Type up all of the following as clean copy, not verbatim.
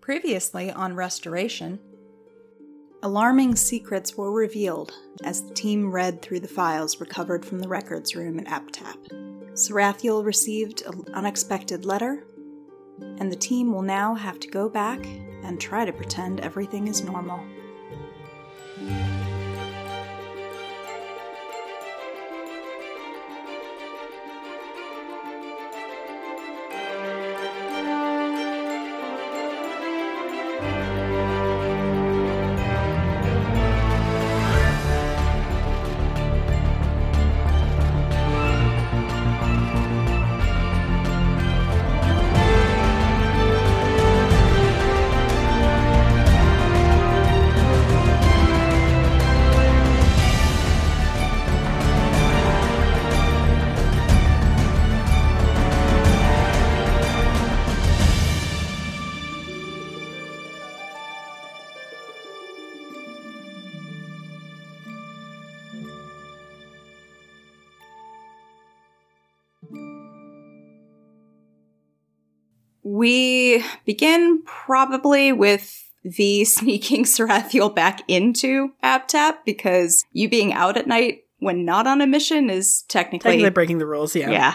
Previously on Restoration, alarming secrets were revealed as the team read through the files recovered from the records room at APTAP. Sarathiel received an unexpected letter, and the team will now have to go back and try to pretend everything is normal. We begin probably with V sneaking Sarathiel back into APTAP, because you being out at night when not on a mission is technically breaking the rules, yeah. Yeah.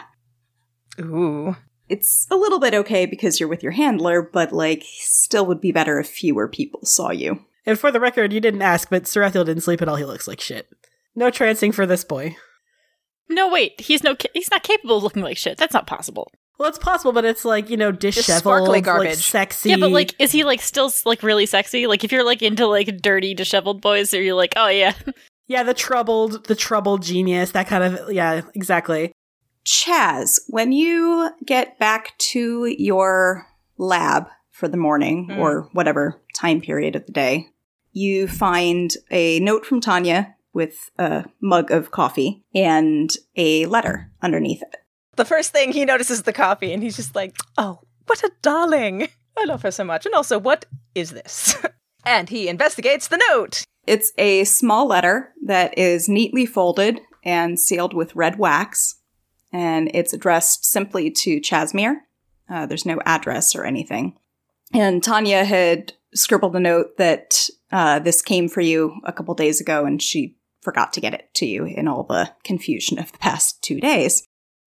Ooh. It's a little bit okay because you're with your handler, but, still would be better if fewer people saw you. And for the record, you didn't ask, but Sarathiel didn't sleep at all. He looks like shit. No trancing for this boy. No, wait. He's not capable of looking like shit. That's not possible. Well, it's possible, but it's disheveled, sparkly garbage. Sexy. Yeah, but is he still really sexy? If you're into dirty, disheveled boys, or you're oh yeah. Yeah, the troubled genius, that kind of, yeah, exactly. Chaz, when you get back to your lab for the morning, or whatever time period of the day, you find a note from Tanya with a mug of coffee and a letter underneath it. The first thing he notices is the coffee, and he's just like, oh, what a darling. I love her so much. And also, what is this? And he investigates the note. It's a small letter that is neatly folded and sealed with red wax, and it's addressed simply to Chasmere. There's no address or anything. And Tanya had scribbled a note that this came for you a couple days ago, and she forgot to get it to you in all the confusion of the past 2 days.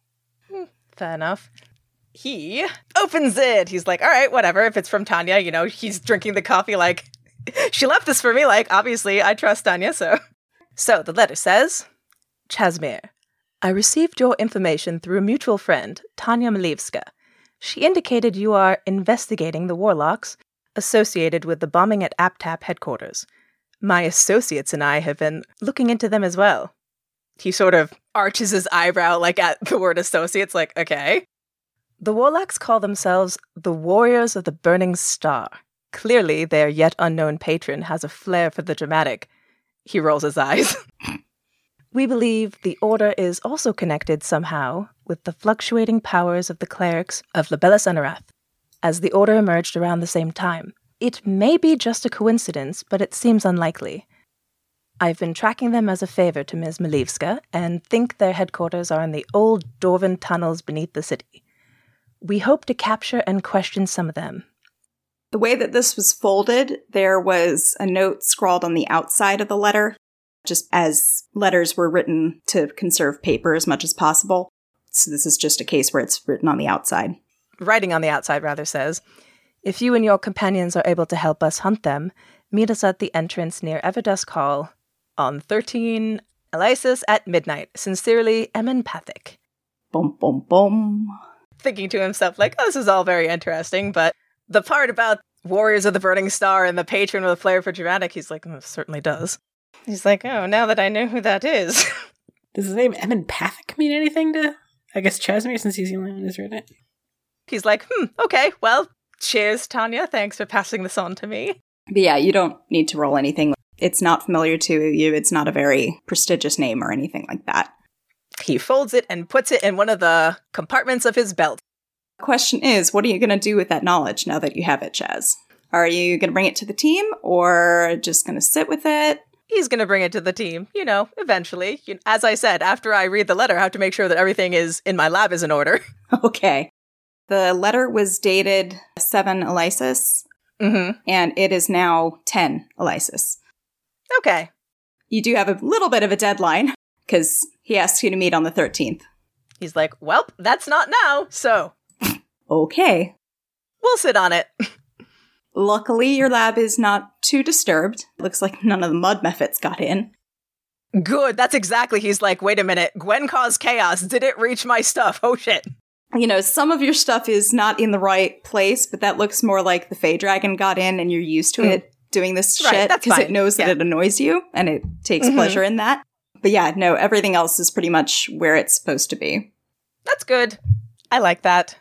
Fair enough. He opens it. He's like, all right, whatever. If it's from Tanya, he's drinking the coffee she left this for me. Obviously, I trust Tanya, so. So the letter says, Chasmere, I received your information through a mutual friend, Tanya Milivska. She indicated you are investigating the warlocks associated with the bombing at APTAP headquarters. My associates and I have been looking into them as well. He sort of arches his eyebrow at the word associates, okay. The warlocks call themselves the Warriors of the Burning Star. Clearly, their yet unknown patron has a flair for the dramatic. He rolls his eyes. We believe the order is also connected somehow with the fluctuating powers of the clerics of Libellus Enarath, as the order emerged around the same time. It may be just a coincidence, but it seems unlikely. I've been tracking them as a favor to Ms. Milivska, and think their headquarters are in the old Dorvan tunnels beneath the city. We hope to capture and question some of them. The way that this was folded, there was a note scrawled on the outside of the letter, just as letters were written to conserve paper as much as possible. So this is just a case where it's written on the outside. Writing on the outside, rather, says, if you and your companions are able to help us hunt them, meet us at the entrance near Everdusk Hall on 13 Elysis at midnight. Sincerely, Emin Pathic. Boom, boom, boom. Thinking to himself, oh, this is all very interesting, but the part about Warriors of the Burning Star and the patron with a flair for dramatic, he's like, oh, it certainly does. He's like, oh, now that I know who that is. Does his name Emin Pathic mean anything to, I guess, Chasmere, since he's the only one who's written it? He's like, okay, well, cheers, Tanya. Thanks for passing this on to me. But yeah, you don't need to roll anything. It's not familiar to you. It's not a very prestigious name or anything like that. He folds it and puts it in one of the compartments of his belt. The question is, what are you going to do with that knowledge now that you have it, Chaz? Are you going to bring it to the team, or just going to sit with it? He's going to bring it to the team, eventually. As I said, after I read the letter, I have to make sure that everything is in my lab is in order. Okay. The letter was dated 7 Elysis. Mm-hmm. and it is now 10 Elysis. Okay. You do have a little bit of a deadline, because he asks you to meet on the 13th. He's like, well, that's not now, so Okay. we'll sit on it. Luckily, your lab is not too disturbed. Looks like none of the mud mephits got in. Good. That's exactly. He's like, wait a minute. Gwen caused chaos. Did it reach my stuff? Oh, shit. You know, some of your stuff is not in the right place, but that looks more like the Fey Dragon got in and you're used to it doing this Right, shit that's because it fine. knows that Yeah. it annoys you and it takes pleasure in that. But yeah, no, everything else is pretty much where it's supposed to be. That's good. I like that.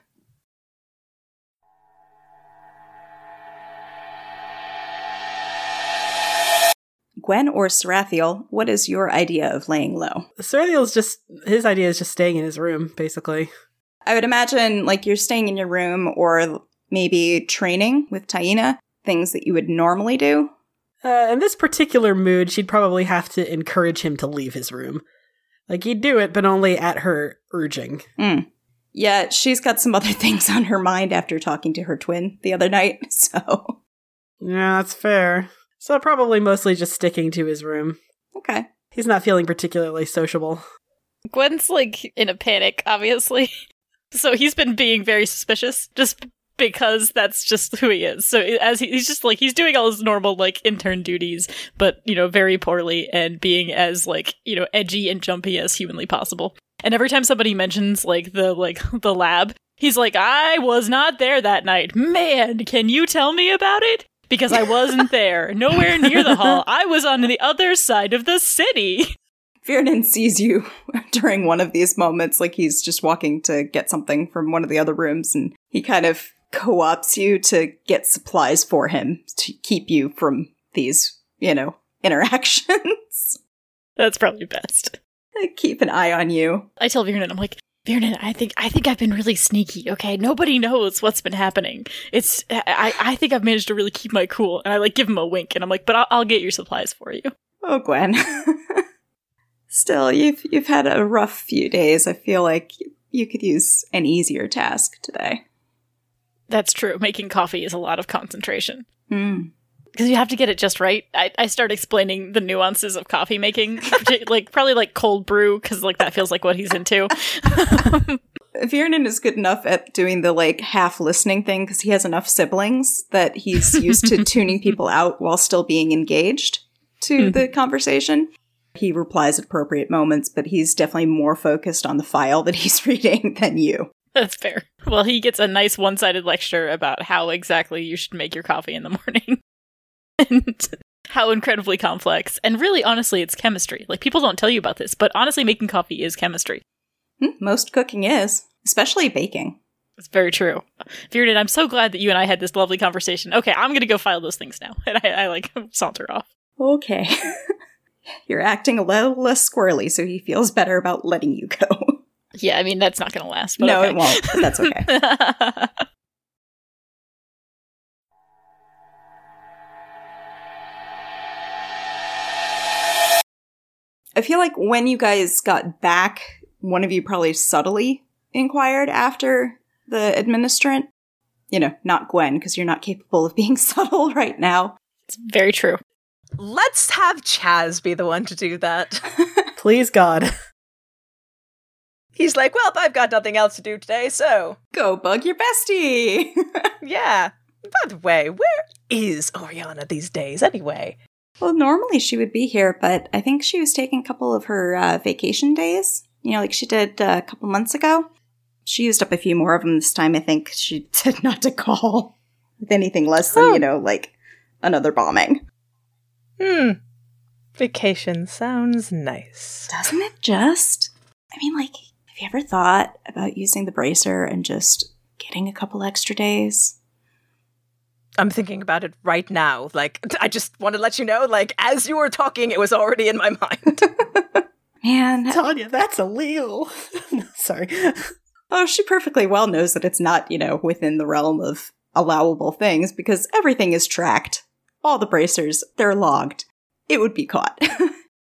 Gwen or Sarathiel, what is your idea of laying low? Sarathiel's his idea is just staying in his room, basically. I would imagine like you're staying in your room or maybe training with Taina, things that you would normally do. In this particular mood, she'd probably have to encourage him to leave his room. Like, he'd do it, but only at her urging. Yeah, she's got some other things on her mind after talking to her twin the other night, so. Yeah, that's fair. So probably mostly just sticking to his room. Okay. He's not feeling particularly sociable. Gwen's like in a panic, obviously. So he's been being very suspicious just because that's just who he is. So as he's just like, he's doing all his normal like intern duties, but, you know, very poorly and being as like, you know, edgy and jumpy as humanly possible. And every time somebody mentions like the lab, he's like, I was not there that night. Man, can you tell me about it? Because I wasn't there. Nowhere near the hall. I was on the other side of the city. Viernan sees you during one of these moments, like he's just walking to get something from one of the other rooms, and he kind of co-opts you to get supplies for him to keep you from these, you know, interactions. That's probably best. Keep an eye on you. I tell Viernan, I'm like, Viernan, I think I've been really sneaky, okay? Nobody knows what's been happening. I think I've managed to really keep my cool. And I like give him a wink and I'm like, but I'll get your supplies for you. Oh, Gwen. Still, you've had a rough few days. I feel like you could use an easier task today. That's true. Making coffee is a lot of concentration. Hmm. Because you have to get it just right. I start explaining the nuances of coffee making, like probably like cold brew, because like that feels like what he's into. Viernan is good enough at doing the like half listening thing because he has enough siblings that he's used to tuning people out while still being engaged to the conversation. He replies at appropriate moments, but he's definitely more focused on the file that he's reading than you. That's fair. Well, he gets a nice one-sided lecture about how exactly you should make your coffee in the morning. And how incredibly complex. And really, honestly, it's chemistry. Like, people don't tell you about this, but honestly, making coffee is chemistry. Most cooking is, especially baking. It's very true. Viernan, I'm so glad that you and I had this lovely conversation. Okay, I'm going to go file those things now. And I like, saunter off. Okay. You're acting a little less squirrely, so he feels better about letting you go. Yeah, I mean, that's not going to last. But No, okay. it won't, but that's okay. I feel like when you guys got back, one of you probably subtly inquired after the administrant. You know, not Gwen, because you're not capable of being subtle right now. It's very true. Let's have Chaz be the one to do that. Please, God. He's like, well, I've got nothing else to do today, so Go bug your bestie! yeah. By the way, where is Oriana these days anyway? Well, normally she would be here, but I think she was taking a couple of her vacation days. You know, like she did a couple months ago. She used up a few more of them this time. I think she said not to call with anything less than, you know, like another bombing. Vacation sounds nice. Doesn't it just? I mean, like, have you ever thought about using the bracer and just getting a couple extra days? I'm thinking about it right now. Like, I just want to let you know, like, as you were talking, it was already in my mind. Man. Tanya, that's illegal. No, sorry. Oh, she perfectly well knows that it's not, you know, within the realm of allowable things because everything is tracked. All the bracers, they're logged. It would be caught.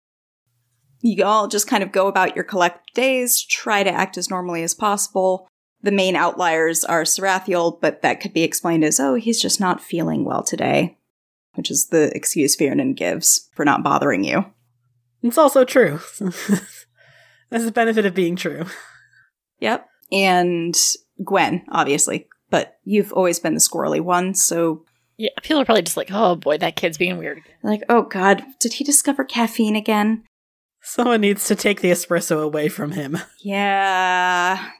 You all just kind of go about your collect days, try to act as normally as possible. The main outliers are Sarathiel, but that could be explained as, oh, he's just not feeling well today, which is the excuse Viernan gives for not bothering you. It's also true. That's the benefit of being true. Yep. And Gwen, obviously. But you've always been the squirrely one, so... Yeah, people are probably just like, oh boy, that kid's being weird again. Like, oh god, did he discover caffeine again? Someone needs to take the espresso away from him. Yeah.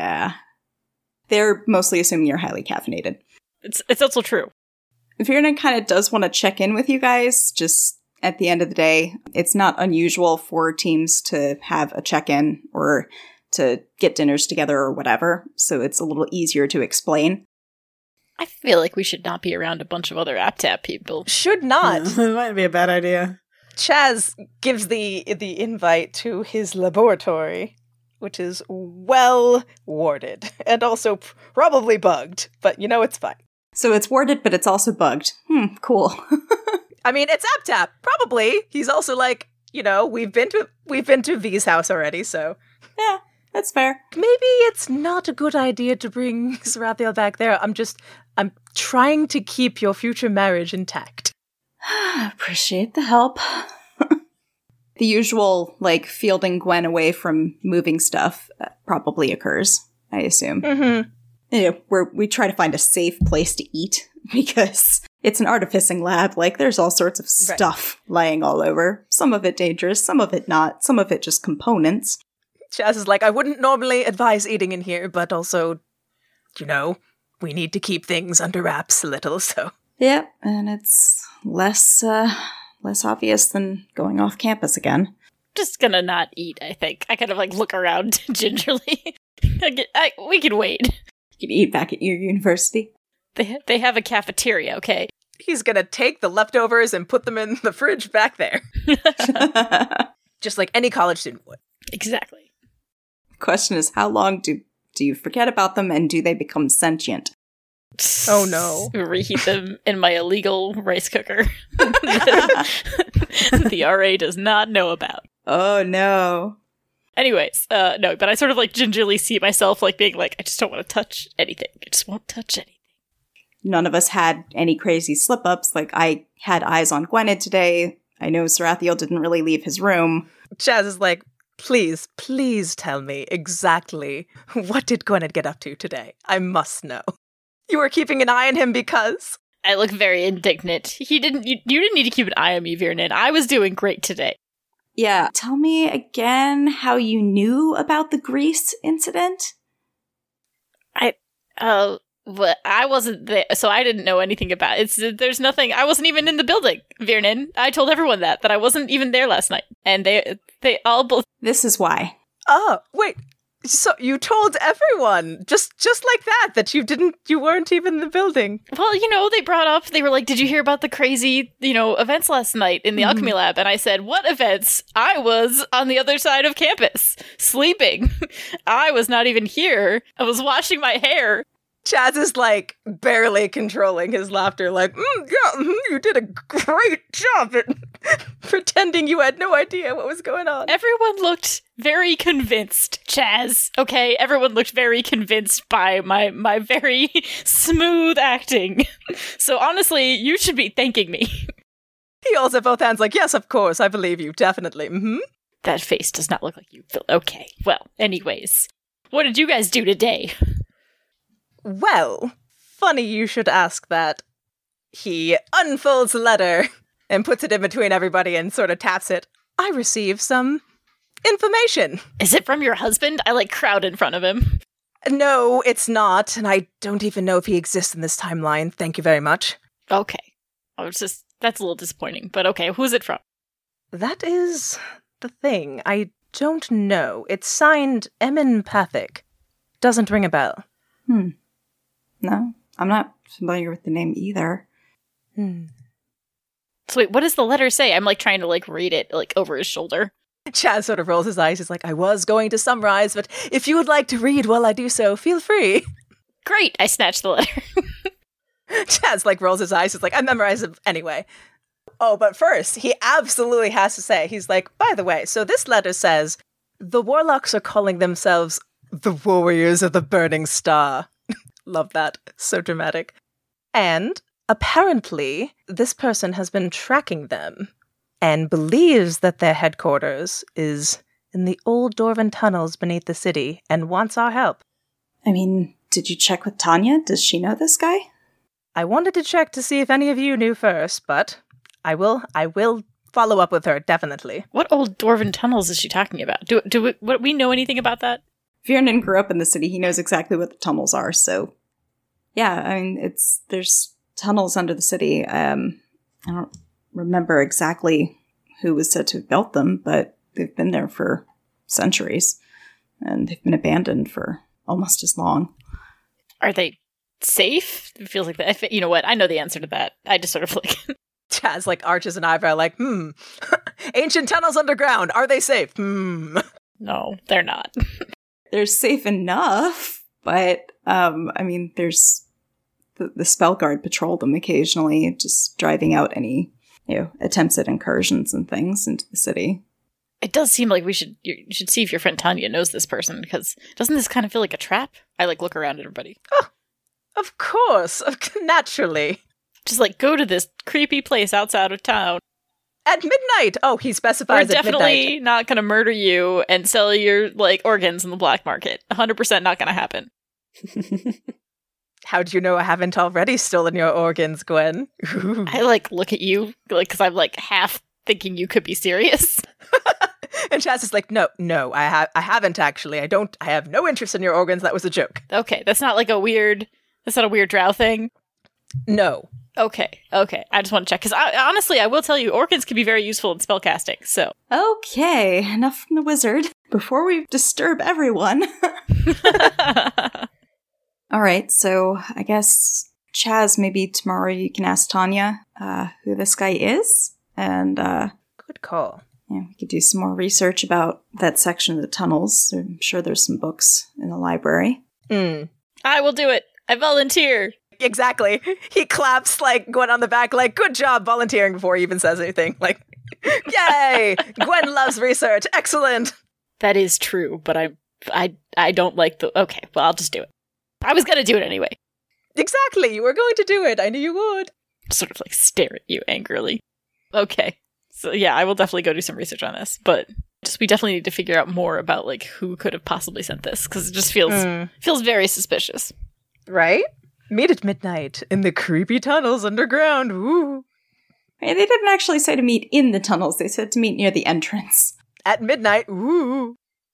They're mostly assuming you're highly caffeinated. It's also true. Viernan kind of does want to check in with you guys, just at the end of the day. It's not unusual for teams to have a check-in or to get dinners together or whatever, so it's a little easier to explain. I feel like we should not be around a bunch of other AppTap people. Should not. It might be a bad idea. Chaz gives the invite to his laboratory, which is well warded and also probably bugged, but it's fine. So it's warded, but it's also bugged. Cool. I mean, it's AppTap. Probably. He's also like, we've been to V's house already, so yeah, that's fair. Maybe it's not a good idea to bring Sarathiel back there. I'm trying to keep your future marriage intact. Appreciate the help. The usual, fielding Gwen away from moving stuff probably occurs, I assume. Mm-hmm. Where we try to find a safe place to eat, because it's an artificing lab. There's all sorts of stuff lying all over. Some of it dangerous, some of it not, some of it just components. Chaz is like, I wouldn't normally advise eating in here, but also, we need to keep things under wraps a little, so. Yeah, and it's less obvious than going off campus again. Just gonna not eat, I think. I kind of look around gingerly. We can wait. You can eat back at your university. They have a cafeteria, okay? He's gonna take the leftovers and put them in the fridge back there. Just like any college student would. Exactly. Question is, how long do you forget about them, and do they become sentient? Oh no. Reheat them in my illegal rice cooker. The RA does not know about. Oh no. Anyways, no, but I sort of gingerly see myself being I just don't want to touch anything. I just won't touch anything. None of us had any crazy slip-ups. I had eyes on Gwynedd today. I know Sarathiel didn't really leave his room. Chaz is like, please tell me exactly what did Gwynedd get up to today? I must know. You were keeping an eye on him because... I look very indignant. You didn't need to keep an eye on me, Viernan. I was doing great today. Yeah. Tell me again how you knew about the Grease incident? But I wasn't there, so I didn't know anything about it. There's nothing. I wasn't even in the building, Viernan. I told everyone that I wasn't even there last night, and they all both. This is why. Oh, wait. So you told everyone just like that you weren't even in the building. Well, they brought up, they were like, did you hear about the crazy, events last night in the alchemy lab? And I said, what events? I was on the other side of campus, sleeping. I was not even here. I was washing my hair. Chaz is barely controlling his laughter, you did a great job at pretending you had no idea what was going on. Everyone looked very convinced, Chaz. Okay, everyone looked very convinced by my very smooth acting. So honestly, you should be thanking me. He holds up both hands yes, of course, I believe you, definitely. Mm-hmm. That face does not look like you, Phil. Okay, well, anyways. What did you guys do today? Well, funny you should ask that. He unfolds the letter and puts it in between everybody and sort of taps it. I received some information. Is it from your husband? I crowd in front of him. No, it's not, and I don't even know if he exists in this timeline. Thank you very much. Okay. That's a little disappointing, but okay, who's it from? That is the thing. I don't know. It's signed Emin Pathic. Doesn't ring a bell. No, I'm not familiar with the name either. So wait, what does the letter say? I'm trying to read it over his shoulder. Chaz sort of rolls his eyes. He's like, I was going to summarize, but if you would like to read while I do so, feel free. Great, I snatched the letter. Chaz rolls his eyes. He's like, I memorized it anyway. Oh, but first, he absolutely has to say, he's like, by the way, so this letter says, the Warlocks are calling themselves The warriors of the burning star. Love that. So dramatic. And apparently, this person has been tracking them and believes that their headquarters is in the old Dwarven tunnels beneath the city and wants our help. I mean, did you check with Tanya? Does she know this guy? I wanted to check to see if any of you knew first, but I will follow up with her, definitely. What old Dwarven tunnels is she talking about? Do we know anything about that? Viernan grew up in the city. He knows exactly what the tunnels are, so... Yeah, I mean, there's tunnels under the city. I don't remember exactly who was said to have built them, but they've been there for centuries, and they've been abandoned for almost as long. Are they safe? It feels like that. You know what? I know the answer to that. I just sort of like... Chaz, like, arches an eyebrow, like, Ancient tunnels underground, are they safe? No, they're not. They're safe enough, but, I mean, there's... The Spellguard patrol them occasionally, just driving out any, attempts at incursions and things into the city. It does seem like you should see if your friend Tanya knows this person, because doesn't this kind of feel like a trap? I, look around at everybody. Oh, of course. Naturally. Just, go to this creepy place outside of town. At midnight! Oh, he specifies We're at midnight. We're definitely not going to murder you and sell your, organs in the black market. 100% not going to happen. How do you know I haven't already stolen your organs, Gwen? I, look at you, because I'm, half thinking you could be serious. And Chaz is like, no, I haven't actually. I have no interest in your organs. That was a joke. Okay, that's not that's not a weird drow thing? No. Okay. I just want to check, because honestly, I will tell you, organs can be very useful in spellcasting, so. Okay, enough from the wizard. Before we disturb everyone. All right, so I guess, Chaz, maybe tomorrow you can ask Tanya who this guy is, and good call. Yeah, we could do some more research about that section of the tunnels. I'm sure there's some books in the library. I will do it. I volunteer. Exactly. He claps, Gwen on the back, good job volunteering before he even says anything. Yay! Gwen loves research. Excellent. That is true, but I don't like the... Okay, well, I'll just do it. I was gonna do it anyway. Exactly. You were going to do it. I knew you would. Sort of stare at you angrily. Okay. So yeah, I will definitely go do some research on this, but we definitely need to figure out more about who could have possibly sent this, because it just feels very suspicious. Right? Meet at midnight in the creepy tunnels underground. Woo. Hey, they didn't actually say to meet in the tunnels. They said to meet near the entrance. At midnight. Woo.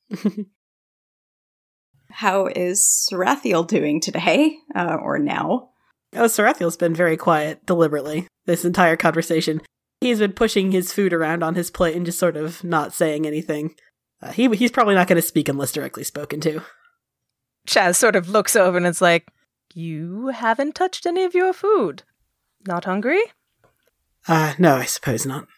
How is Sarathiel doing today? Or now? Oh, Sarathiel's been very quiet, deliberately, this entire conversation. He's been pushing his food around on his plate and just sort of not saying anything. He's probably not going to speak unless directly spoken to. Chaz sort of looks over and it's like, you haven't touched any of your food. Not hungry? No, I suppose not.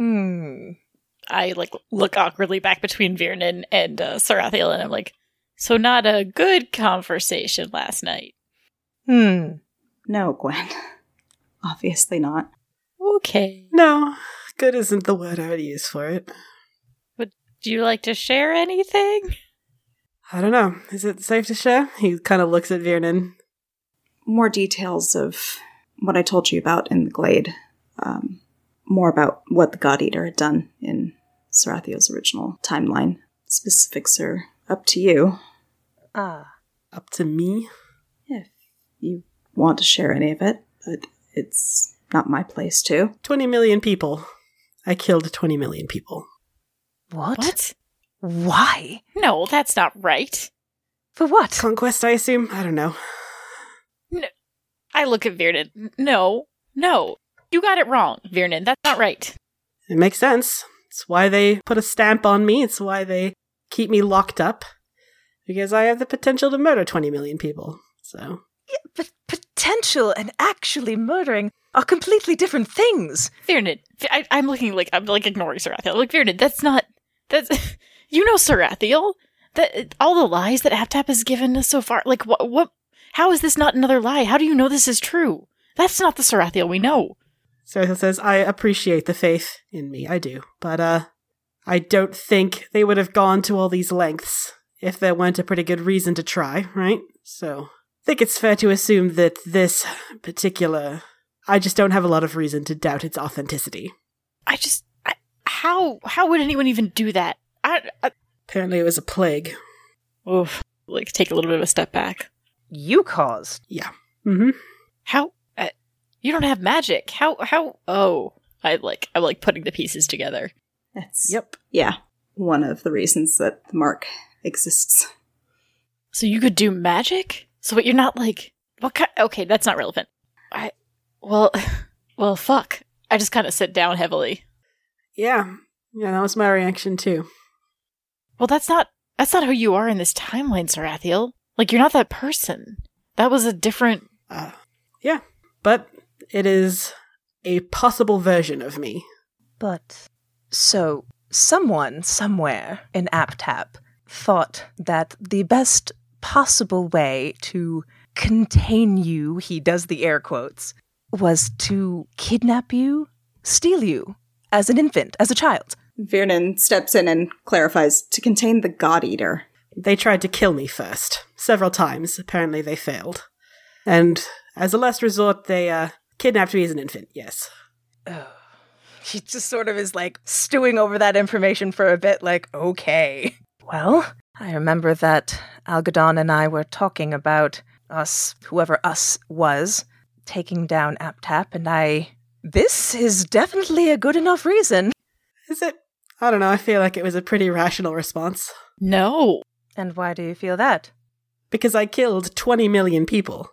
I, look awkwardly back between Viernan and Sarathiel, and I'm like, so not a good conversation last night. No, Gwen. Obviously not. Okay. No, good isn't the word I would use for it. Would you like to share anything? I don't know. Is it safe to share? He kind of looks at Viernan. More details of what I told you about in the Glade. More about what the God Eater had done in Sarathiel's original timeline. Specifics are up to you. Up to me? If you want to share any of it, but it's not my place to. 20 million people. I killed 20 million people. What? Why? No, that's not right. For what? Conquest, I assume? I don't know. No. I look at Viernan. No. You got it wrong, Viernan. That's not right. It makes sense. It's why they put a stamp on me. It's why they keep me locked up. Because I have the potential to murder 20 million people. So... Yeah, but potential and actually murdering are completely different things. Viernan, I'm looking I'm ignoring Sarathiel. Look, Viernan, that's you know Sarathiel. That all the lies that ApTap has given us so far. What? How is this not another lie? How do you know this is true? That's not the Sarathiel we know. Sarathiel says, I appreciate the faith in me. I do. But, I don't think they would have gone to all these lengths if there weren't a pretty good reason to try, right? So I think it's fair to assume that this particular... I just don't have a lot of reason to doubt its authenticity. How would anyone even do that? Apparently it was a plague. Oof. Like, take a little bit of a step back. You caused. Yeah. Mm-hmm. How? You don't have magic. How? Oh. I'm putting the pieces together. That's, Yep. yeah, one of the reasons that the mark exists. So you could do magic? So what, you're not like... What kind... Okay, that's not relevant. Well, fuck. I just kind of sit down heavily. Yeah, that was my reaction too. Well, that's not who you are in this timeline, Sarathiel. Like, you're not that person. That was a different... Yeah, but it is a possible version of me. But, so, someone somewhere in AppTap thought that the best possible way to contain you, he does the air quotes, was to kidnap you, steal you, as an infant, as a child. Viernan steps in and clarifies, to contain the God Eater. They tried to kill me first, several times. Apparently they failed. And as a last resort, they kidnapped me as an infant, yes. Oh. He just sort of is like stewing over that information for a bit, like, okay. Well, I remember that Algadon and I were talking about us, whoever us was, taking down AppTap, and this is definitely a good enough reason. Is it? I don't know, I feel like it was a pretty rational response. No. And why do you feel that? Because I killed 20 million people.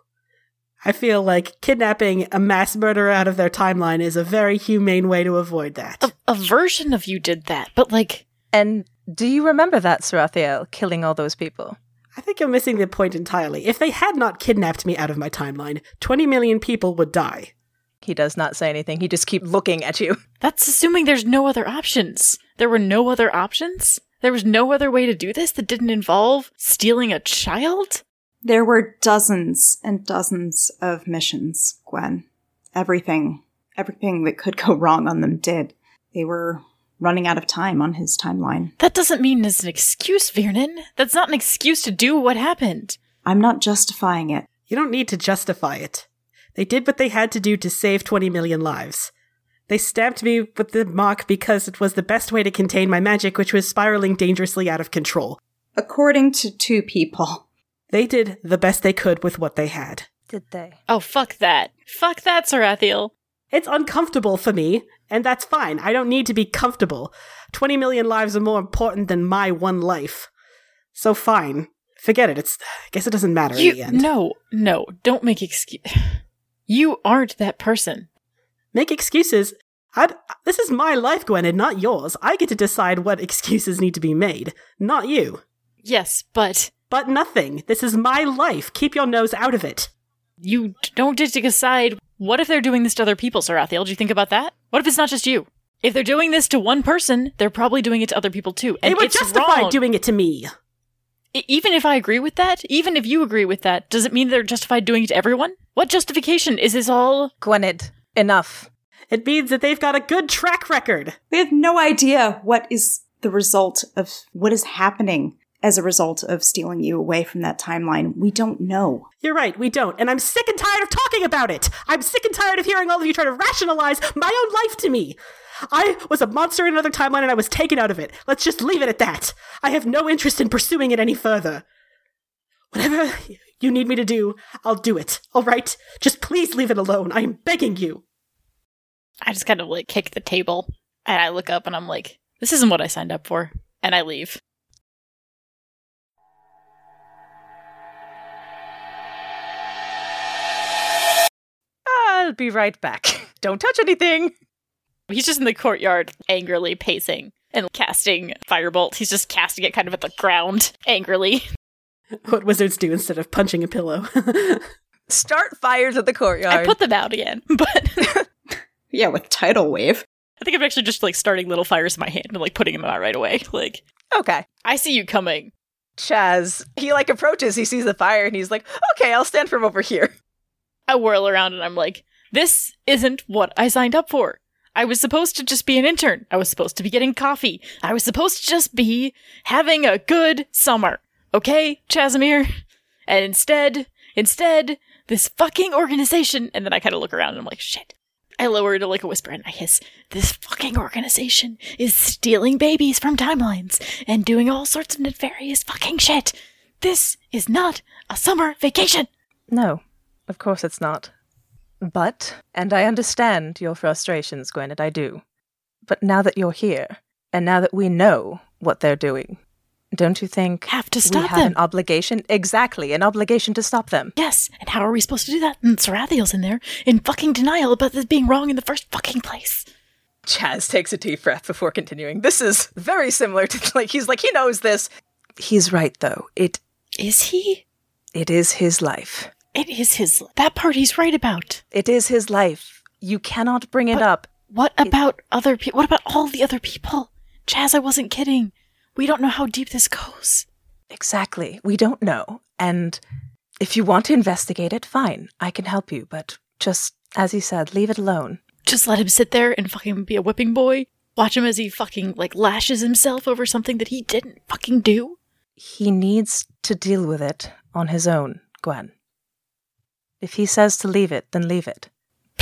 I feel like kidnapping a mass murderer out of their timeline is a very humane way to avoid that. A version of you did that, but like... And do you remember that, Sarathiel, killing all those people? I think you're missing the point entirely. If they had not kidnapped me out of my timeline, 20 million people would die. He does not say anything. He just keeps looking at you. That's assuming there's no other options. There were no other options? There was no other way to do this that didn't involve stealing a child? There were dozens and dozens of missions, Gwen. Everything that could go wrong on them did. They were running out of time on his timeline. That doesn't mean it's an excuse, Viernan. That's not an excuse to do what happened. I'm not justifying it. You don't need to justify it. They did what they had to do to save 20 million lives. They stamped me with the mark because it was the best way to contain my magic, which was spiraling dangerously out of control. According to 2 people. They did the best they could with what they had. Did they? Oh, fuck that. Fuck that, Sarathiel. It's uncomfortable for me, and that's fine. I don't need to be comfortable. 20 million lives are more important than my one life. So fine. Forget it. I guess it doesn't matter in the end. No, don't make excuse. You aren't that person. Make excuses? This is my life, Gwen, and not yours. I get to decide what excuses need to be made, not you. Yes, but... But nothing. This is my life. Keep your nose out of it. You don't get to decide. What if they're doing this to other people, Sarathiel? Do you think about that? What if it's not just you? If they're doing this to one person, they're probably doing it to other people too. And they were it's justified wrong. doing it to me. Even if I agree with that, even if you agree with that, does it mean they're justified doing it to everyone? What justification is this all? Gwynedd, enough. It means that they've got a good track record. We have no idea what is the result of what is happening as a result of stealing you away from that timeline. We don't know. You're right, we don't. And I'm sick and tired of talking about it. I'm sick and tired of hearing all of you try to rationalize my own life to me. I was a monster in another timeline and I was taken out of it. Let's just leave it at that. I have no interest in pursuing it any further. Whatever you need me to do, I'll do it. All right? Just please leave it alone. I am begging you. I just kind of like kick the table and I look up and I'm like, this isn't what I signed up for. And I leave. I'll be right back. Don't touch anything. He's just in the courtyard, angrily pacing and casting Firebolt. He's just casting it kind of at the ground, angrily. What wizards do instead of punching a pillow. Start fires at the courtyard. I put them out again, but... Yeah, with Tidal Wave. I think I'm actually just, like, starting little fires in my hand and, like, putting them out right away. Like, okay. I see you coming. Chaz, he, like, approaches, he sees the fire, and he's like, okay, I'll stand from over here. I whirl around and I'm like, this isn't what I signed up for. I was supposed to just be an intern. I was supposed to be getting coffee. I was supposed to just be having a good summer. okay, Chazmir. And instead, this fucking organization, and then I kind of look around and I'm like, shit. I lower to like a whisper and I hiss, this fucking organization is stealing babies from timelines and doing all sorts of nefarious fucking shit. This is not a summer vacation. No, of course it's not. But, and I understand your frustrations, Gwyneth, I do. But now that you're here, and now that we know what they're doing, don't you think have to stop we have them. an obligation? Exactly, an obligation to stop them. Yes, and how are we supposed to do that? And Sarathiel's in there, in fucking denial about this being wrong in the first fucking place. Chaz takes a deep breath before continuing. This is very similar to, like, he's like, he knows this. He's right, though. Is he? It is his life. It is his... That part he's right about. It is his life. You cannot bring it up. What about other people? What about all the other people? Chaz, I wasn't kidding. We don't know how deep this goes. Exactly. We don't know. And if you want to investigate it, fine. I can help you. But just, as he said, leave it alone. Just let him sit there and fucking be a whipping boy? Watch him as he fucking, like, lashes himself over something that he didn't fucking do? He needs to deal with it on his own, Gwen. If he says to leave it, then leave it.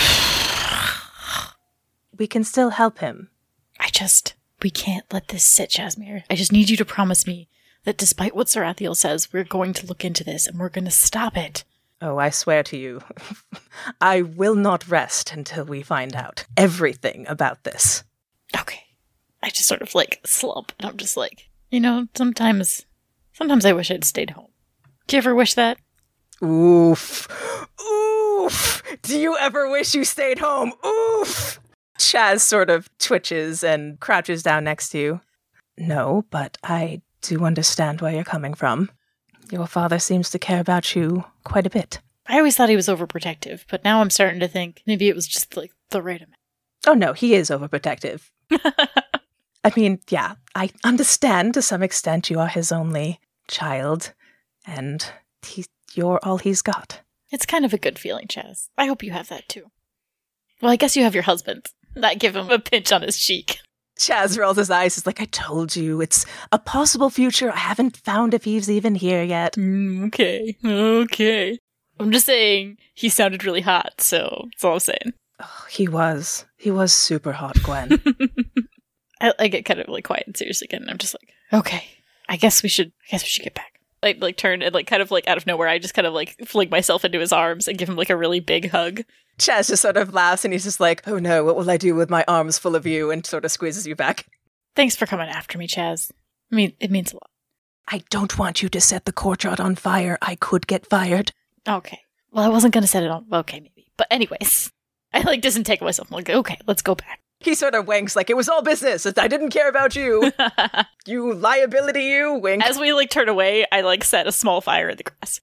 We can still help him. We can't let this sit, Chazmir. I just need you to promise me that despite what Sarathiel says, we're going to look into this and we're going to stop it. Oh, I swear to you, I will not rest until we find out everything about this. Okay. I just sort of, like, slump, and I'm just like, you know, sometimes I wish I'd stayed home. Do you ever wish that? Oof. Oof. Do you ever wish you stayed home? Oof. Chaz sort of twitches and crouches down next to you. No, but I do understand where you're coming from. Your father seems to care about you quite a bit. I always thought he was overprotective, but now I'm starting to think maybe it was just, like, the right amount. Oh no, he is overprotective. I mean, yeah, I understand to some extent you are his only child, and you're all he's got. It's kind of a good feeling, Chaz. I hope you have that too. Well, I guess you have your husband. That give him a pinch on his cheek. Chaz rolls his eyes. He's like, I told you, it's a possible future. I haven't found if he's even here yet. Okay. I'm just saying, he sounded really hot, so that's all I'm saying. Oh, he was super hot, Gwen. I get kind of, like, quiet and serious again, and I'm just like, okay, I guess we should get back. I, like, turn and, like, kind of, like, out of nowhere, I just kind of, like, fling myself into his arms and give him, like, a really big hug. Chaz just sort of laughs, and he's just like, oh no, what will I do with my arms full of you? And sort of squeezes you back. Thanks for coming after me, Chaz. I mean, it means a lot. I don't want you to set the courtyard on fire. I could get fired. Okay. Well, I wasn't going to set it on. Okay, maybe. But anyways, I, like, disentangle myself. I'm like, okay, let's go back. He sort of winks like, it was all business. I didn't care about you. You liability, you. Wink. As we, like, turn away, I, like, set a small fire in the grass.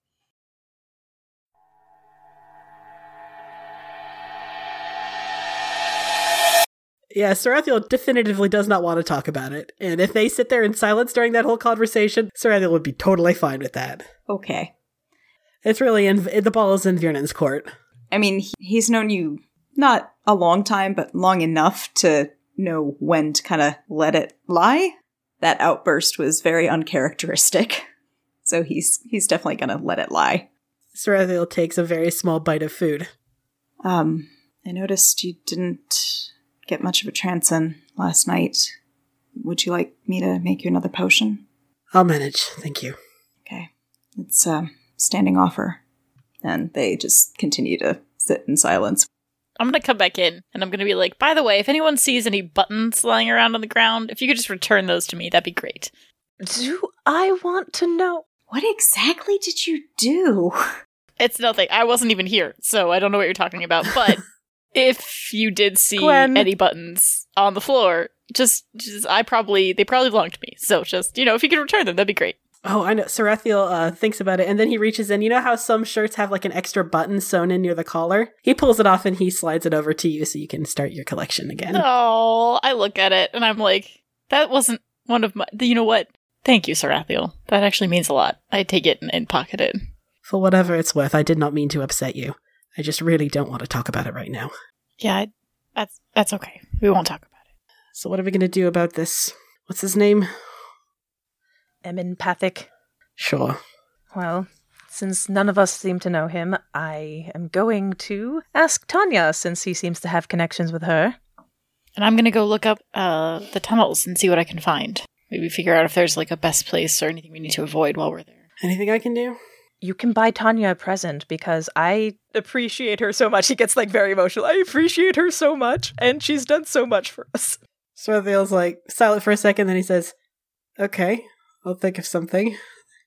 Yeah, Sarathiel definitively does not want to talk about it. And if they sit there in silence during that whole conversation, Sarathiel would be totally fine with that. Okay. It's really the ball is in Viernan's court. I mean, he's known you not a long time, but long enough to know when to kind of let it lie. That outburst was very uncharacteristic. So he's definitely going to let it lie. Sarathiel takes a very small bite of food. I noticed you didn't get much of a trance in last night. Would you like me to make you another potion? I'll manage, thank you. Okay. It's a standing offer. And they just continue to sit in silence. I'm going to come back in, and I'm going to be like, by the way, if anyone sees any buttons lying around on the ground, if you could just return those to me, that'd be great. Do I want to know? What exactly did you do? It's nothing. I wasn't even here, so I don't know what you're talking about, but if you did see Gwen. any buttons on the floor, they probably belong to me. So just, if you could return them, that'd be great. Oh, I know. Sarathiel thinks about it, and then he reaches in. You know how some shirts have like an extra button sewn in near the collar? He pulls it off and he slides it over to you so you can start your collection again. Oh, I look at it and I'm like, that wasn't one of my... You know what? Thank you, Sarathiel. That actually means a lot. I take it and pocket it. For whatever it's worth, I did not mean to upset you. I just really don't want to talk about it right now. Yeah, that's okay. We won't talk about it. So what are we going to do about this? What's his name? Empathic. Sure. Well, since none of us seem to know him, I am going to ask Tanya, since he seems to have connections with her. And I'm going to go look up the tunnels and see what I can find. Maybe figure out if there's like a best place or anything we need to avoid while we're there. Anything I can do? You can buy Tanya a present because I appreciate her so much. He gets like very emotional. I appreciate her so much, and she's done so much for us. Swarthiel's like silent for a second, then he says, "Okay, I'll think of something."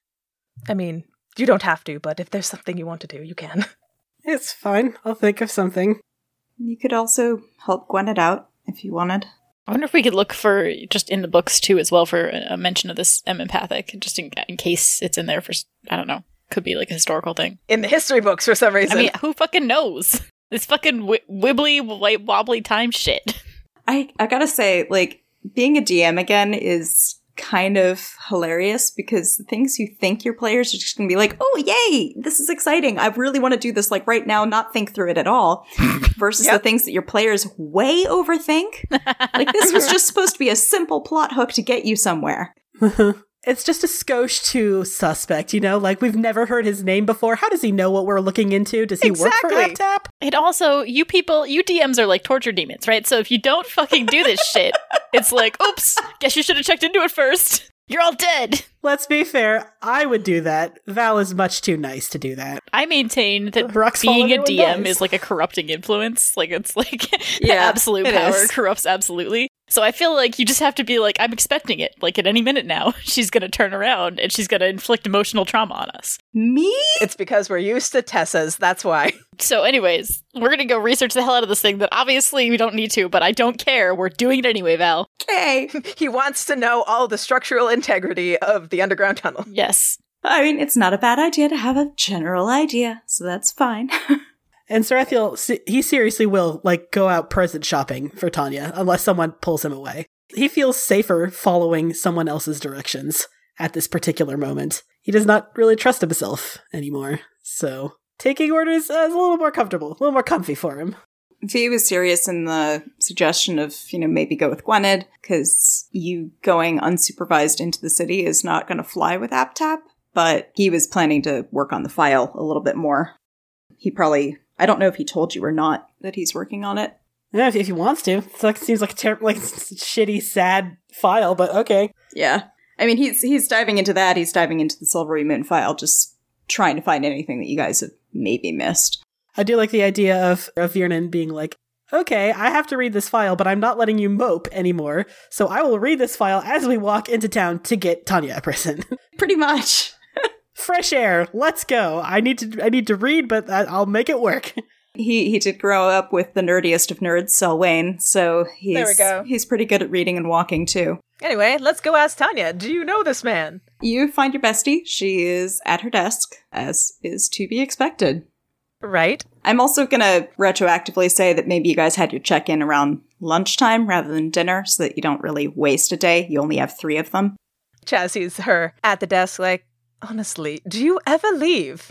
I mean, you don't have to, but if there's something you want to do, you can. It's fine. I'll think of something. You could also help Gwyneth out if you wanted. I wonder if we could look for, just in the books too, as well, for a mention of this empathic, just in case it's in there for, I don't know, could be like a historical thing. In the history books for some reason. I mean, who fucking knows? This fucking wibbly, wobbly time shit. I gotta say, like, being a DM again is kind of hilarious because the things you think your players are just gonna be like, oh yay, this is exciting, I really want to do this like right now, not think through it at all, versus the things that your players way overthink. Like, this was just supposed to be a simple plot hook to get you somewhere. It's just a skosh too suspect, you know? Like, we've never heard his name before. How does he know what we're looking into? Does he work for AppTap? And also, you DMs are like torture demons, right? So if you don't fucking do this shit, it's like, oops, guess you should have checked into it first. You're all dead. Let's be fair, I would do that. Val is much too nice to do that. I maintain that Rocks being a fall, DM everyone is like a corrupting influence. Like, it's like Yeah, absolute it power is. corrupts absolutely. So I feel like you just have to be like, I'm expecting it. Like, at any minute now, she's going to turn around and she's going to inflict emotional trauma on us. Me? It's because we're used to Tessa's, that's why. So anyways, we're going to go research the hell out of this thing that obviously we don't need to, but I don't care. We're doing it anyway, Val. Okay. He wants to know all the structural integrity of the underground tunnel. Yes. I mean, it's not a bad idea to have a general idea, so that's fine. And Sarathiel, he seriously will, like, go out present shopping for Tanya, unless someone pulls him away. He feels safer following someone else's directions at this particular moment. He does not really trust himself anymore, so taking orders is a little more comfortable, a little more comfy for him. V was serious in the suggestion of, maybe go with Gwyneth, because you going unsupervised into the city is not going to fly with AppTap, but he was planning to work on the file a little bit more. He probably, I don't know if he told you or not that he's working on it. Yeah, if he wants to. It seems like a shitty, sad file, but okay. Yeah. I mean, he's diving into that, he's diving into the Silvery Moon file, just trying to find anything that you guys have maybe missed. I do like the idea of Viernan being like, okay, I have to read this file, but I'm not letting you mope anymore, so I will read this file as we walk into town to get Tanya a prison. Pretty much. Fresh air, let's go. I need to read, but I'll make it work. He did grow up with the nerdiest of nerds, Selwyn, so There we go. he's pretty good at reading and walking too. Anyway, let's go ask Tanya. Do you know this man? You find your bestie. She is at her desk, as is to be expected. Right. I'm also going to retroactively say that maybe you guys had your check-in around lunchtime rather than dinner, so that you don't really waste a day. You only have 3 of them. Chaz sees her at the desk like, honestly, do you ever leave?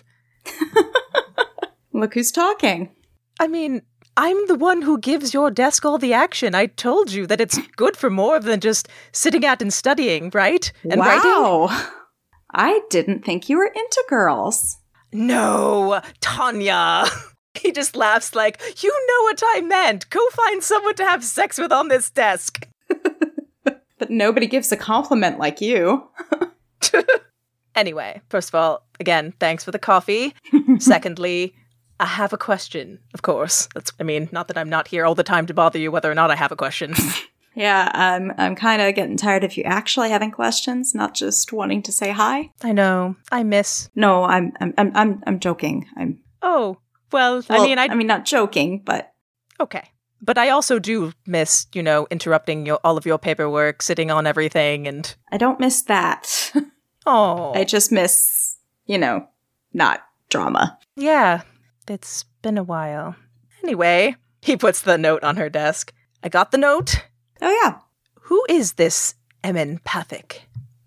Look who's talking. I mean, I'm the one who gives your desk all the action. I told you that it's good for more than just sitting out and studying, right? And writing? Wow. I didn't think you were into girls. No, Tanya. He just laughs like, you know what I meant. Go find someone to have sex with on this desk. But nobody gives a compliment like you. Anyway, first of all, again, thanks for the coffee. Secondly, I have a question, of course. Not that I'm not here all the time to bother you whether or not I have a question. Yeah, I'm kind of getting tired of you actually having questions, not just wanting to say hi. I know. I miss. No, I'm joking. Oh, well, I mean, not joking, but okay. But I also do miss, interrupting all of your paperwork, sitting on everything, and... I don't miss that. Oh. I just miss, not drama. Yeah, it's been a while. Anyway, he puts the note on her desk. I got the note. Oh, yeah. Who is this Emin Pathic?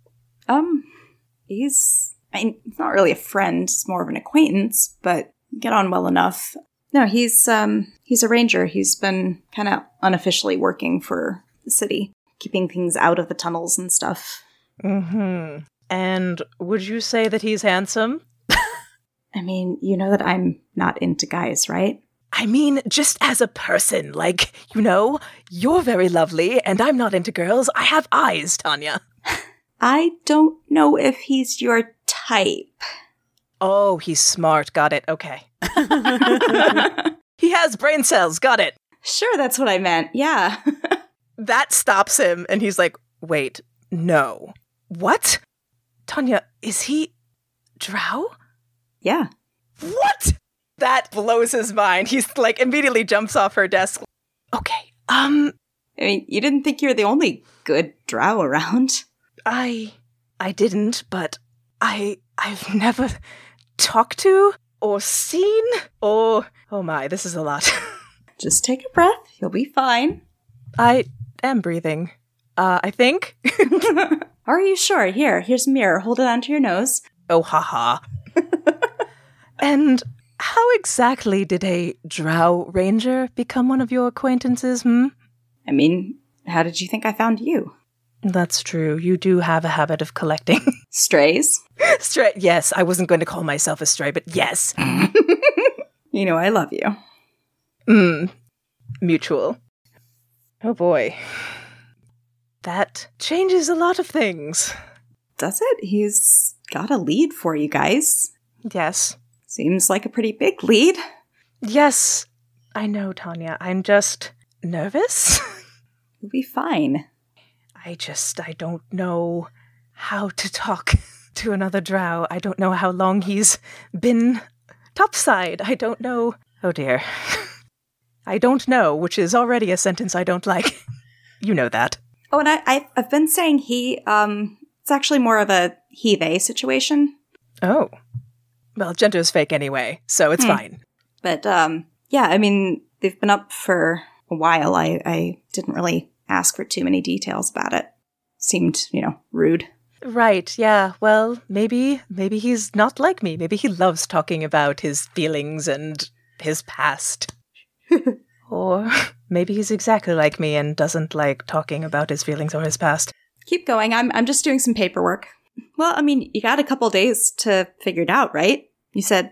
He's not really a friend, it's more of an acquaintance, but get on well enough. No, he's a ranger. He's been kind of unofficially working for the city, keeping things out of the tunnels and stuff. Mm-hmm. And would you say that he's handsome? I mean, you know that I'm not into guys, right? I mean, just as a person, like, you're very lovely, and I'm not into girls. I have eyes, Tanya. I don't know if he's your type. Oh, he's smart. Got it. Okay. He has brain cells. Got it. Sure, that's what I meant. Yeah. That stops him, and he's like, wait, no. What? Tanya, is he drow? Yeah. What? That blows his mind. He's like immediately jumps off her desk. Okay. I mean, you didn't think you're the only good drow around. I didn't, but I've never talked to or seen or oh my, this is a lot. Just take a breath. You'll be fine. I am breathing. I think. Are you sure? Here's a mirror. Hold it onto your nose. Oh, haha. And how exactly did a drow ranger become one of your acquaintances, I mean, how did you think I found you? That's true. You do have a habit of collecting. Strays? Stray. Yes, I wasn't going to call myself a stray, but yes. You know I love you. Mutual. Oh boy. That changes a lot of things. Does it? He's got a lead for you guys. Yes. Seems like a pretty big lead. Yes, I know, Tanya. I'm just nervous. You'll be fine. I don't know how to talk to another drow. I don't know how long he's been topside. I don't know. Oh dear. I don't know, which is already a sentence I don't like. You know that. Oh, and I've been saying he, it's actually more of a he-they situation. Oh. Well, gender's fake anyway, so it's fine. But, yeah, I mean, they've been up for a while. I didn't really ask for too many details about it. Seemed, rude. Right, yeah. Well, maybe he's not like me. Maybe he loves talking about his feelings and his past. Or maybe he's exactly like me and doesn't like talking about his feelings or his past. Keep going. I'm just doing some paperwork. Well, I mean, you got a couple days to figure it out, right? You said,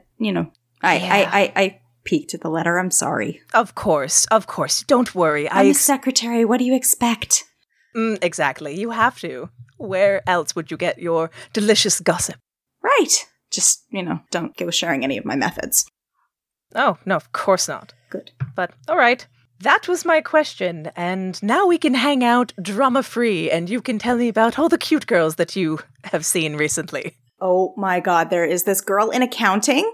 I peeked at the letter. I'm sorry. Of course. Don't worry. I'm the secretary. What do you expect? Exactly. You have to. Where else would you get your delicious gossip? Right. Just, don't go sharing any of my methods. Oh, no, of course not. Good. But, all right. That was my question, and now we can hang out drama-free, and you can tell me about all the cute girls that you have seen recently. Oh my god, there is this girl in accounting?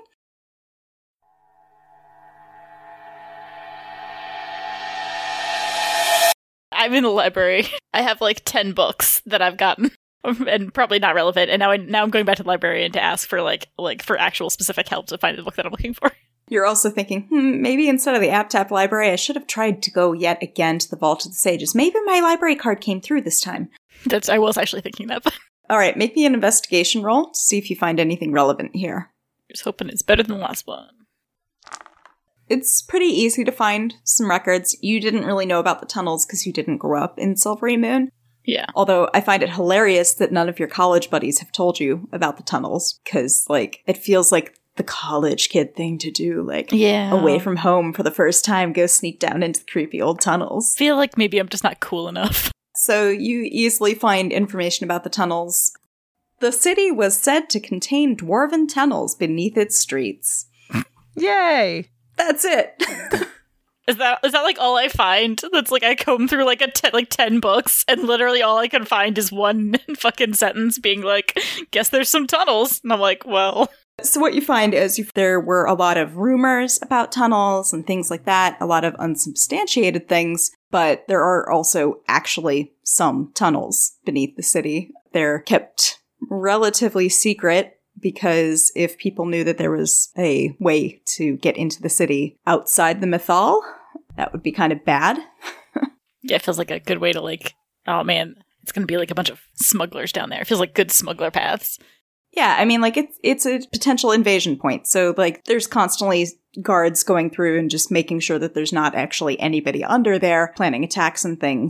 I'm in the library. I have like 10 books that I've gotten. And probably not relevant. And now I'm going back to the librarian to ask for like for actual specific help to find the book that I'm looking for. You're also thinking, maybe instead of the AppTap library, I should have tried to go yet again to the Vault of the Sages. Maybe my library card came through this time. I was actually thinking that. All right, make me an investigation roll to see if you find anything relevant here. Just hoping it's better than the last one. It's pretty easy to find some records. You didn't really know about the tunnels because you didn't grow up in Silvery Moon. Yeah. Although I find it hilarious that none of your college buddies have told you about the tunnels because, it feels like the college kid thing to do, away from home for the first time, go sneak down into the creepy old tunnels. I feel like maybe I'm just not cool enough. So you easily find information about the tunnels. The city was said to contain dwarven tunnels beneath its streets. Yay! That's it. Is that like all I find? That's like I comb through 10 books and literally all I can find is one fucking sentence being like, guess there's some tunnels. And I'm like, well. So what you find is there were a lot of rumors about tunnels and things like that, a lot of unsubstantiated things, but there are also actually some tunnels beneath the city. They're kept relatively secret because if people knew that there was a way to get into the city outside the Mythal, that would be kind of bad. Yeah, it feels like a good way to oh man, it's going to be like a bunch of smugglers down there. It feels like good smuggler paths. Yeah, I mean, it's a potential invasion point. So, there's constantly guards going through and just making sure that there's not actually anybody under there planning attacks and things.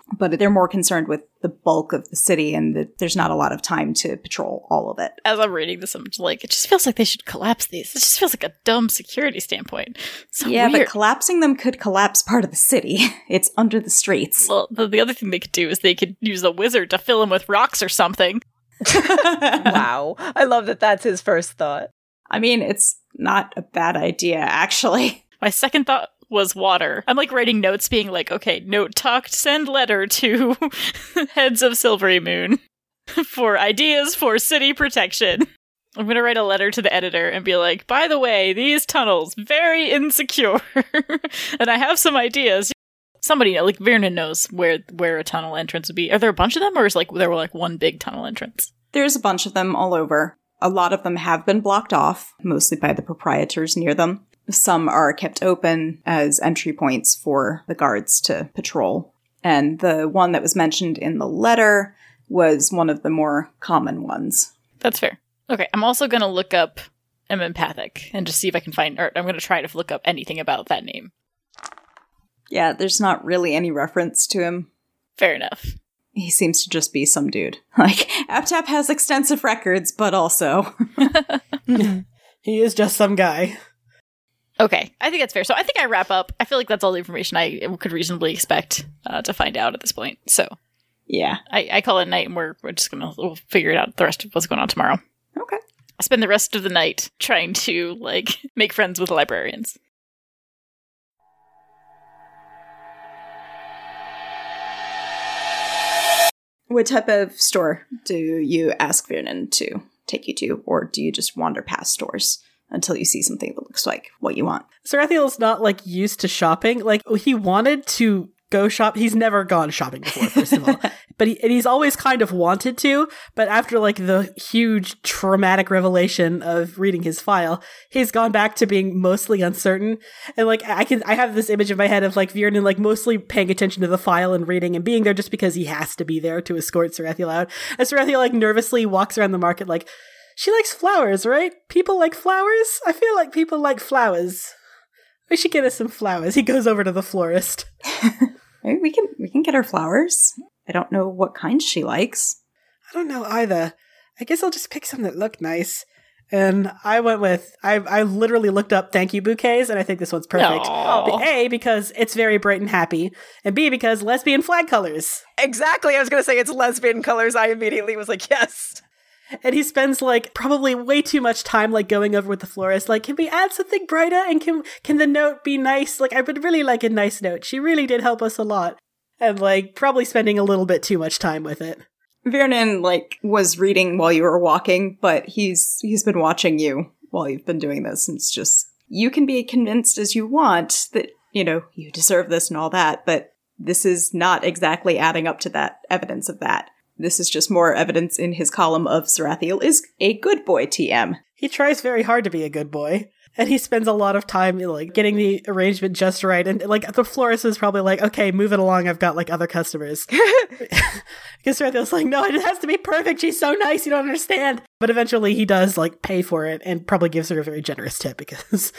But they're more concerned with the bulk of the city and that there's not a lot of time to patrol all of it. As I'm reading this, I'm like, it just feels like they should collapse these. It just feels like a dumb security standpoint. So yeah, weird. but collapsing them could collapse part of the city. It's under the streets. Well, the other thing they could do is they could use a wizard to fill them with rocks or something. Wow. I love that that's his first thought. I mean, it's not a bad idea, actually. My second thought was water. I'm like writing notes being like, okay, note tucked, send letter to heads of Silvery Moon for ideas for city protection. I'm going to write a letter to the editor and be like, by the way, these tunnels, very insecure. And I have some ideas. Somebody, like Vernon knows where a tunnel entrance would be. Are there a bunch of them, or is like there were like one big tunnel entrance? There's a bunch of them all over. A lot of them have been blocked off, mostly by the proprietors near them. Some are kept open as entry points for the guards to patrol. And the one that was mentioned in the letter was one of the more common ones. That's fair. Okay, I'm also going to look up M. Empathic and just see if I can find, or I'm going to try to look up anything about that name. Yeah, there's not really any reference to him. Fair enough. He seems to just be some dude. Like, AppTap has extensive records, but also... He is just some guy. Okay, I think that's fair. So I think I wrap up. I feel like that's all the information I could reasonably expect to find out at this point. So yeah, I call it night, and we're just we'll figure it out the rest of what's going on tomorrow. Okay. I spend the rest of the night trying to like make friends with librarians. What type of store do you ask Vernon to take you to, or do you just wander past stores until you see something that looks like what you want? Sarathiel's not, like, used to shopping. Like, he wanted to go shop. He's never gone shopping before, first of all. But he's always kind of wanted to. But after, like, the huge traumatic revelation of reading his file, he's gone back to being mostly uncertain. And, like, I have this image in my head of, like, Vernon, like, mostly paying attention to the file and reading and being there just because he has to be there to escort Sarathiel out. And Sarathiel, like, nervously walks around the market, like, she likes flowers, right? People like flowers? I feel like people like flowers. We should get us some flowers. He goes over to the florist. Maybe we can get her flowers. I don't know what kind she likes. I don't know either. I guess I'll just pick some that look nice. And I went with, I literally looked up thank you bouquets, and I think this one's perfect. Aww. A, because it's very bright and happy, and B, because lesbian flag colors. Exactly. I was going to say it's lesbian colors. I immediately was like, yes. And he spends, like, probably way too much time, like, going over with the florist, like, can we add something brighter, and can the note be nice? Like, I would really like a nice note. She really did help us a lot. And, like, probably spending a little bit too much time with it. Vernon, like, was reading while you were walking, but he's been watching you while you've been doing this, and it's just, you can be convinced as you want that, you know, you deserve this and all that, but this is not exactly adding up to that evidence of that. This is just more evidence in his column of Sarathiel is a good boy TM. He tries very hard to be a good boy. And he spends a lot of time, like, getting the arrangement just right. And, like, the florist is probably like, okay, move it along. I've got, like, other customers. Because Sarathiel's like, no, it has to be perfect. She's so nice. You don't understand. But eventually he does, like, pay for it and probably gives her a very generous tip because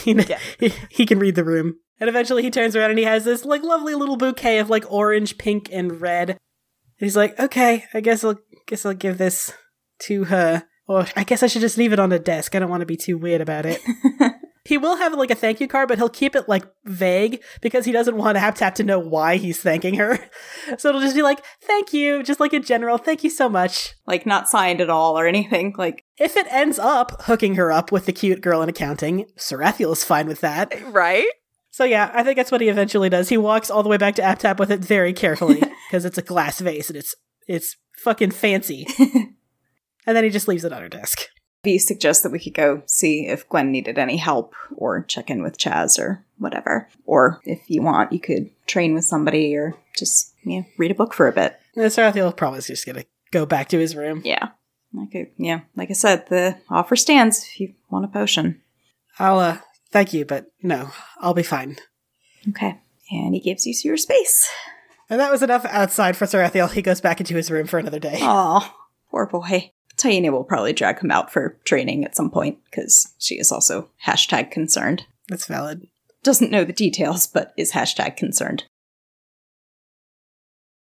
he can read the room. And eventually he turns around and he has this, like, lovely little bouquet of, like, orange, pink, and red. And he's like, okay, I guess I'll give this to her. Or I guess I should just leave it on the desk. I don't want to be too weird about it. He will have, like, a thank you card, but he'll keep it, like, vague because he doesn't want AppTap to know why he's thanking her. So it'll just be like, thank you, just like in general, thank you so much. Like, not signed at all or anything. Like, if it ends up hooking her up with the cute girl in accounting, Sarathiel is fine with that. Right? So yeah, I think that's what he eventually does. He walks all the way back to AppTap with it very carefully because it's a glass vase and it's fucking fancy. And then he just leaves it on her desk. he suggests that we could go see if Gwen needed any help or check in with Chaz or whatever. Or if you want, you could train with somebody or just read a book for a bit. And Sarathiel probably is just going to go back to his room. Yeah. Like I said, the offer stands if you want a potion. I'll, thank you, but no, I'll be fine. Okay. And he gives you your space. And that was enough outside for Sarathiel. He goes back into his room for another day. Aw, poor boy. Taina will probably drag him out for training at some point, because she is also #concerned. That's valid. Doesn't know the details, but is #concerned.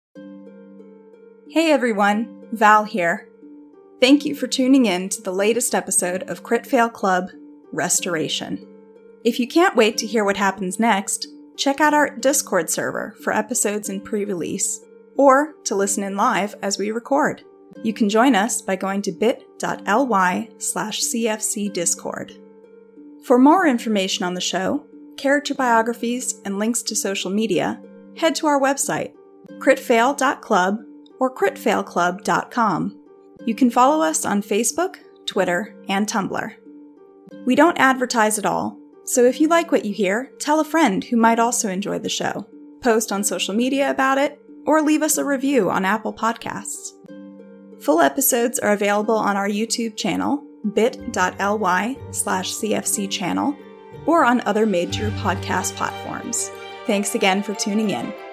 Hey everyone, Val here. Thank you for tuning in to the latest episode of Crit Fail Club Restoration. If you can't wait to hear what happens next, check out our Discord server for episodes in pre-release, or to listen in live as we record. You can join us by going to bit.ly/cfcdiscord. For more information on the show, character biographies, and links to social media, head to our website, critfail.club or critfailclub.com. You can follow us on Facebook, Twitter, and Tumblr. We don't advertise at all, so if you like what you hear, tell a friend who might also enjoy the show, post on social media about it, or leave us a review on Apple Podcasts. Full episodes are available on our YouTube channel, bit.ly/cfcchannel, or on other major podcast platforms. Thanks again for tuning in.